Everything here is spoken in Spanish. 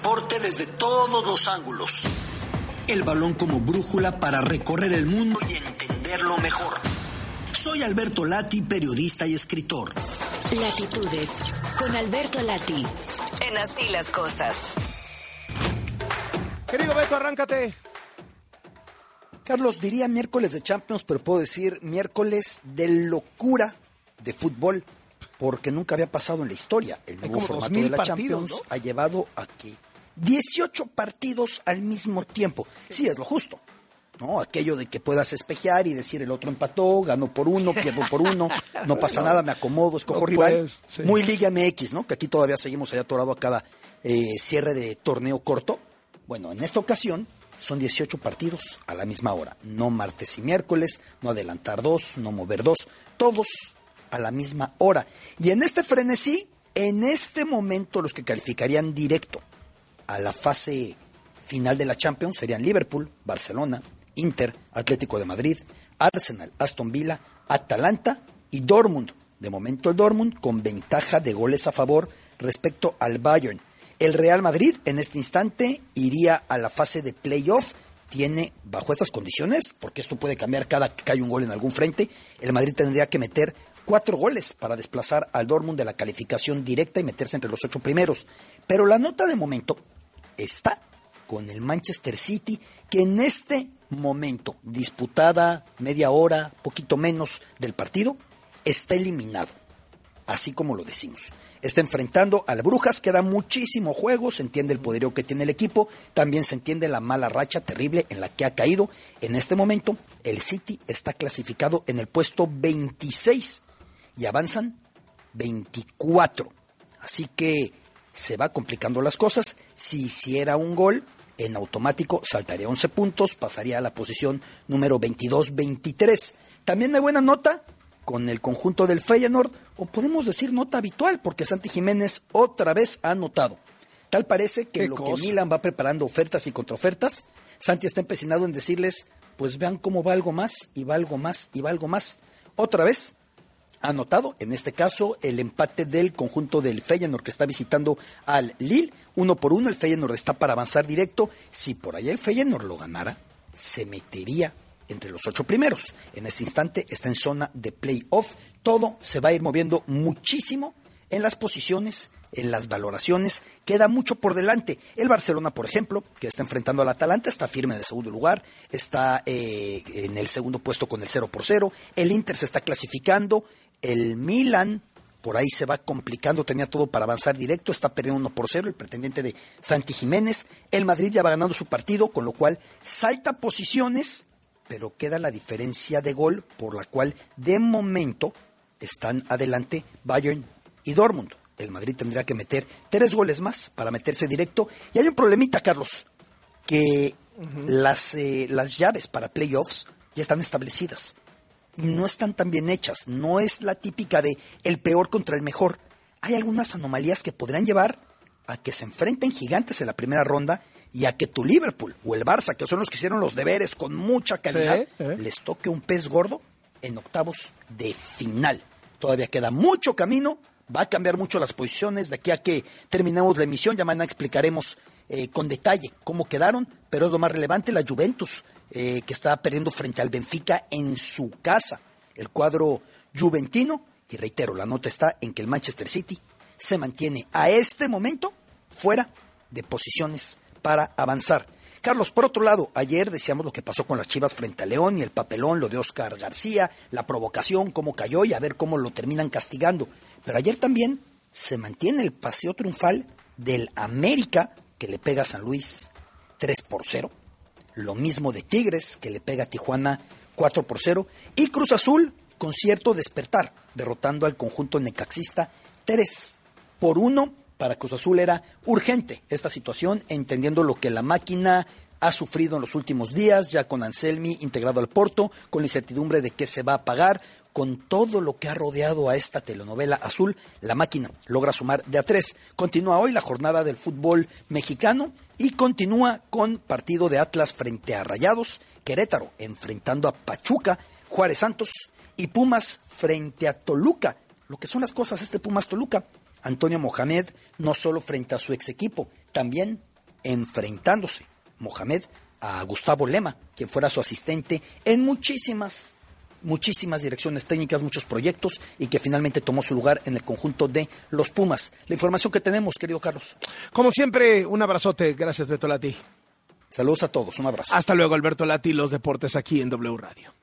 deporte desde todos los ángulos. El balón como brújula para recorrer el mundo y entenderlo mejor. Soy Alberto Lati, periodista y escritor. Latitudes, con Alberto Lati, en Así las Cosas. Querido Beto, arráncate. Carlos, diría miércoles de Champions, pero puedo decir miércoles de locura de fútbol, porque nunca había pasado en la historia. El nuevo formato de la Champions, ¿no?, ha llevado a que 18 partidos al mismo tiempo. Sí, es lo justo, ¿no? Aquello de que puedas espejear y decir el otro empató, ganó por uno, pierdo por uno, no pasa nada, me acomodo, escojo no rival. puedes, sí. Muy Liga MX, ¿no? Que aquí todavía seguimos allá atorado a cada cierre de torneo corto. Bueno, en esta ocasión son 18 partidos a la misma hora. No martes y miércoles, no adelantar dos, no mover dos, todos a la misma hora. Y en este frenesí, en este momento los que calificarían directo a la fase final de la Champions serían Liverpool, Barcelona, Inter, Atlético de Madrid, Arsenal, Aston Villa, Atalanta y Dortmund. De momento el Dortmund con ventaja de goles a favor respecto al Bayern. El Real Madrid en este instante iría a la fase de playoff. Tiene, bajo estas condiciones, porque esto puede cambiar cada que cae un gol en algún frente, el Madrid tendría que meter 4 goles para desplazar al Dortmund de la calificación directa y meterse entre los 8 primeros. Pero la nota de momento está con el Manchester City, que en este momento, disputada media hora, poquito menos del partido, está eliminado, así como lo decimos. Está enfrentando al Brujas, que da muchísimo juego, se entiende el poderío que tiene el equipo, también se entiende la mala racha terrible en la que ha caído. En este momento, el City está clasificado en el puesto 26 y avanzan 24. Así que se va complicando las cosas. Si hiciera un gol, en automático saltaría 11 puntos, pasaría a la posición número 22-23. También hay buena nota con el conjunto del Feyenoord, o podemos decir nota habitual, porque Santi Jiménez otra vez ha anotado. Tal parece que lo que Milan va preparando ofertas y contraofertas, Santi está empecinado en decirles, pues vean cómo va algo más, y va algo más, y va algo más. Otra vez ha anotado, en este caso, el empate del conjunto del Feyenoord, que está visitando al Lille, 1-1, el Feyenoord está para avanzar directo. Si por allá el Feyenoord lo ganara, se metería entre los 8 primeros. En este instante está en zona de playoff. Todo se va a ir moviendo muchísimo en las posiciones, en las valoraciones. Queda mucho por delante. El Barcelona, por ejemplo, que está enfrentando al Atalanta, está firme en el segundo lugar, está en el segundo puesto con el 0-0. El Inter se está clasificando. El Milan por ahí se va complicando, tenía todo para avanzar directo, está perdiendo 1-0, el pretendiente de Santi Jiménez. El Madrid ya va ganando su partido, con lo cual salta posiciones, pero queda la diferencia de gol, por la cual de momento están adelante Bayern y Dortmund. El Madrid tendría que meter 3 goles más para meterse directo. Y hay un problemita, Carlos, que las llaves para playoffs ya están establecidas y no están tan bien hechas. No es la típica de el peor contra el mejor. Hay algunas anomalías que podrían llevar a que se enfrenten gigantes en la primera ronda y a que tu Liverpool o el Barça, que son los que hicieron los deberes con mucha calidad, les toque un pez gordo en octavos de final. Todavía queda mucho camino, va a cambiar mucho las posiciones de aquí a que terminemos la emisión. Ya mañana explicaremos con detalle cómo quedaron, pero es lo más relevante, la Juventus, que está perdiendo frente al Benfica en su casa. El cuadro juventino, y reitero, la nota está en que el Manchester City se mantiene a este momento fuera de posiciones para avanzar. Carlos, por otro lado, ayer decíamos lo que pasó con las Chivas frente a León y el papelón, lo de Óscar García, la provocación, cómo cayó y a ver cómo lo terminan castigando. Pero ayer también se mantiene el paseo triunfal del América, que le pega a San Luis 3-0. Lo mismo de Tigres, que le pega a Tijuana 4-0. Y Cruz Azul, con cierto despertar, derrotando al conjunto necaxista 3-1. Para Cruz Azul era urgente esta situación, entendiendo lo que la máquina ha sufrido en los últimos días, ya con Anselmi integrado al Porto, con la incertidumbre de qué se va a pagar, con todo lo que ha rodeado a esta telenovela azul. La máquina logra sumar de a 3. Continúa hoy la jornada del fútbol mexicano y continúa con partido de Atlas frente a Rayados, Querétaro enfrentando a Pachuca, Juárez Santos y Pumas frente a Toluca. Lo que son las cosas Pumas Toluca. Antonio Mohamed no solo frente a su ex equipo, también enfrentándose Mohamed a Gustavo Lema, quien fuera su asistente en muchísimas direcciones técnicas, muchos proyectos, y que finalmente tomó su lugar en el conjunto de los Pumas. La información que tenemos, querido Carlos. Como siempre, un abrazote. Gracias, Beto Lati. Saludos a todos, un abrazo. Hasta luego, Alberto Lati, los deportes aquí en W Radio.